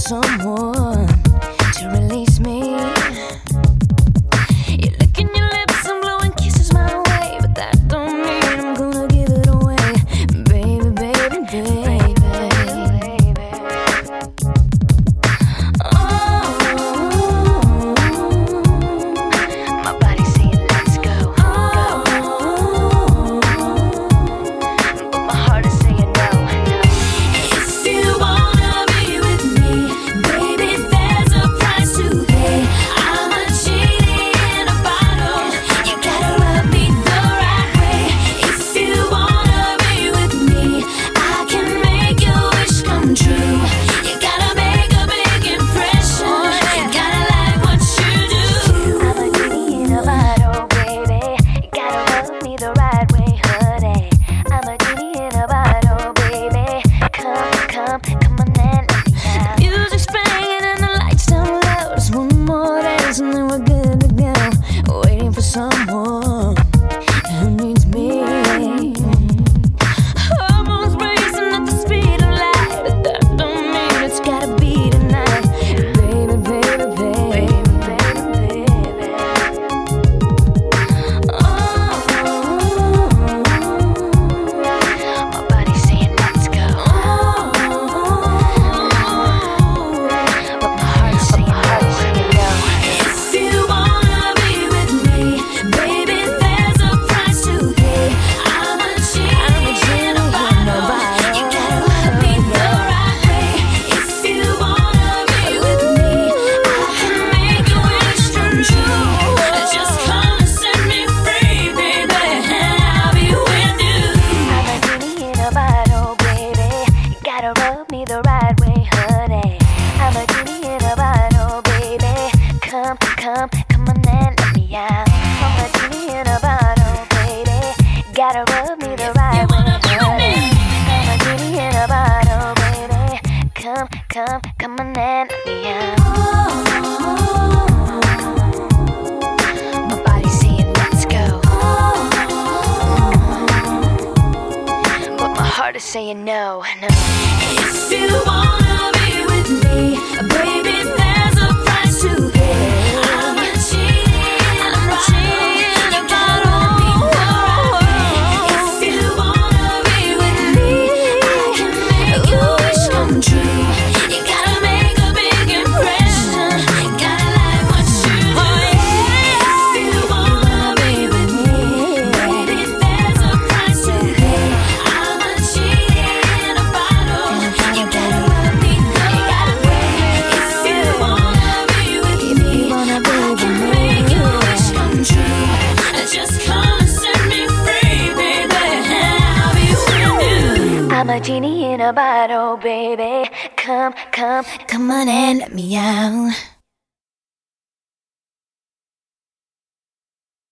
someone to release me. You're licking your lips and blowing kisses my way, but that don't mean I'm gonna give it away, baby, baby, baby. Someone who needs me. Hormones racing at the speed of light, but that don't mean it's gotta be tonight, baby, baby, baby, baby, baby. Oh, my body's saying let's go. But my heart's saying no. If you wanna be with me, baby, there's a price to pay. I'm a genie in a bottle. You gotta love me the right way. If you wanna be with me, I can make your wish come true. Just come and set me free, baby, and I'll be with you. I'm a genie in a bottle, baby. You gotta rub me the right way, honey. I'm a genie in a bottle, baby. Come, come, come on and let me out. I'm a genie in a bottle, baby. Gotta rub me the right way, honey. I'm a genie in a bottle, baby. Come, come, come on and let me out. My body's saying let's go, but my heart is saying no, no. If you wanna be with me, baby, there's a price to pay. I'm a genie in a bottle. You gotta love me the right way. If you wanna be with me, I can make your wish come true. You gotta make a big impression. Gotta like what you do. If you wanna be with me, baby, there's a price to pay. I'm a genie in a bottle. You gotta love me the right way. If you wanna be with me, I can make your wish come true. Just come and set me free, baby, and I'll be with you. I'm a genie in a bottle, baby. Come, come, come on and let me out.